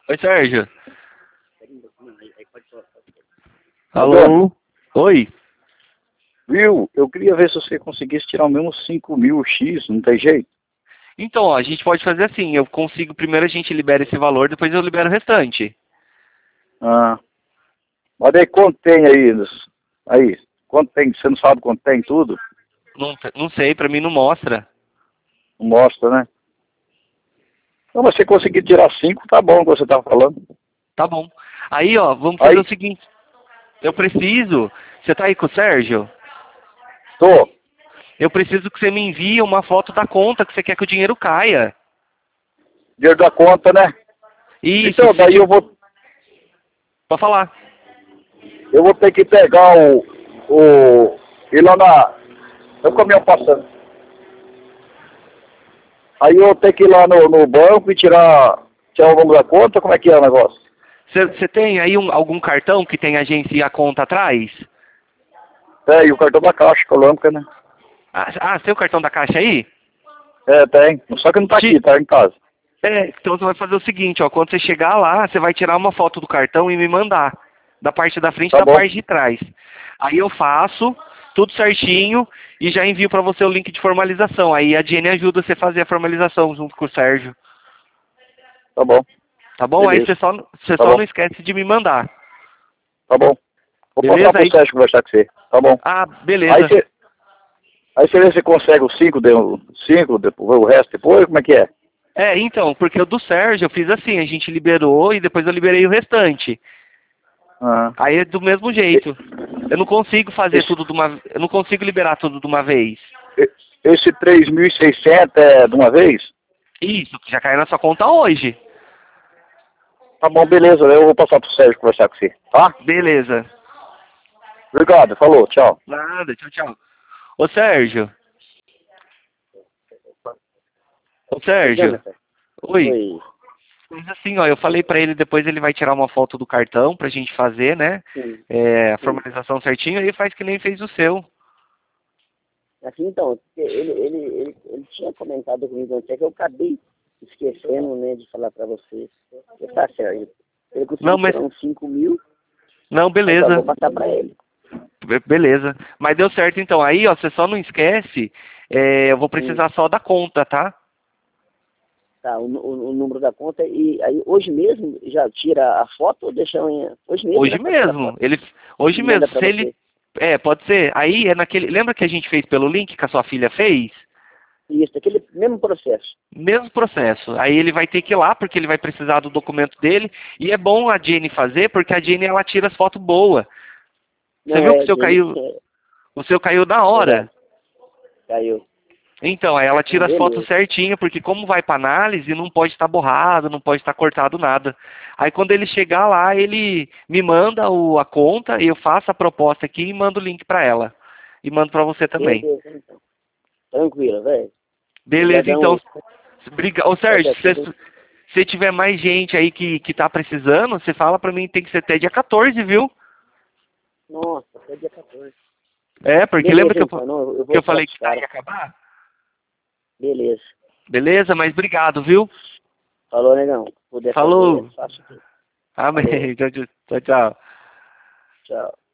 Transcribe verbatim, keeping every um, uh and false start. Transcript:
Oi, Sérgio. Alô? Alô? Oi? Viu? Eu queria ver se você conseguisse tirar o mesmo cinco mil X, não tem jeito? Então, ó, a gente pode fazer assim, eu consigo, primeiro a gente libera esse valor, depois eu libero o restante. Ah. Mas aí quanto tem aí? nos- Aí, quanto tem? Você não sabe quanto tem tudo? Não, não sei, pra mim não mostra. Não mostra, né? Não, mas se você conseguir tirar cinco, tá bom o que você tá falando. Tá bom. Aí, ó, vamos fazer Aí, o seguinte, eu preciso, você tá aí com o Sérgio? tô. Eu preciso que você me envie uma foto da conta que você quer que o dinheiro caia. Dinheiro da conta, né? Isso, Então, se daí eu tiver... vou, Pode falar. eu vou ter que pegar o, o, ir lá na, é o caminhão passando. Aí eu vou ter que ir lá no, no banco e tirar, tirar o número da conta, como é que é o negócio? Você você tem aí um, algum cartão que tem agência e a conta atrás? É, e o cartão da Caixa Econômica, né? Ah, ah, seu cartão da Caixa aí? É, tem. Só que não tá aqui, Ti- tá em casa. É, então você vai fazer o seguinte, ó, quando você chegar lá, você vai tirar uma foto do cartão e me mandar, da parte da frente e Tá da bom, parte de trás. Aí eu faço tudo certinho e já envio para você o link de formalização. Aí a Jenny ajuda você a fazer a formalização junto com o Sérgio, tá bom. tá bom? Aí Beleza. você só, você Tá só bom, não esquece de me mandar, tá bom. Vou passar beleza? pro Aí, Sérgio conversar com você. Tá bom. ah, Aí beleza. você aí você vê se consegue os cinco, de, cinco depois, o resto depois, como é que é? É, então, porque o do Sérgio eu fiz assim, a gente liberou e depois eu liberei o restante. Ah. Aí é do mesmo E- jeito. Eu não consigo fazer Esse, tudo de uma, eu não consigo liberar tudo de uma vez. e- esse três mil e seiscentos é de uma vez? Isso, que já caiu na sua conta hoje. Tá bom, beleza. Eu vou passar pro Sérgio conversar com você. Tá? Beleza. Obrigado. Falou. Tchau. Nada, tchau, tchau. Ô Sérgio, ô Oi, Sérgio, Jonathan. oi. Oi. Mas assim, ó, eu falei pra ele, depois ele vai tirar uma foto do cartão pra gente fazer, né? Sim, É, a sim. formalização certinho, aí faz que nem fez o seu. Assim, então, ele, ele, ele, ele tinha comentado comigo até que eu acabei esquecendo, né, de falar pra você. Tá certo. Ele Não, conseguiu mas. tirar uns cinco mil, Não, mas eu beleza. vou passar pra ele. Be- Beleza. Mas deu certo então. Aí, ó, você só não esquece, é, eu vou Hum. precisar só da conta, tá? Tá, o, o, o número da conta. E aí, hoje mesmo, já tira a foto ou deixa amanhã? Hoje mesmo, Hoje né, pra tirar a mesmo. foto. Ele. Hoje E mesmo. manda pra Se ele. você. É, pode ser. Aí é naquele. Lembra que a gente fez pelo link que a sua filha fez? Isso, aquele mesmo processo. Mesmo processo. Aí ele vai ter que ir lá, porque ele vai precisar do documento dele. E é bom a Jenny fazer, porque a Jenny ela tira as fotos boas. Você Não, viu que o é, seu Jenny, caiu. é O seu caiu na hora. verdade. Caiu. Então, aí ela Não, tira as fotos beleza. certinho, porque como vai para análise, não pode estar borrado, não pode estar cortado nada. Aí quando ele chegar lá, ele me manda o, a conta, eu faço a proposta aqui e mando o link para ela. E mando para você também. Beleza, então. Tranquilo, velho. Beleza, Obrigadão então. aí. Briga... Ô Sérgio, Qualquer se coisa. se tiver mais gente aí que, que tá precisando, você fala para mim, tem que ser até dia quatorze, viu? Nossa, até dia quatorze. É, porque lembra Beleza, que eu, então. Não, eu que vou eu falar falei com os que tá caras. ia acabar? Beleza. Beleza, mas obrigado, viu? Falou, negão. Se puder fazer, Falou. faço tudo. Falou. Amém. Tchau, tchau. Tchau. Tchau.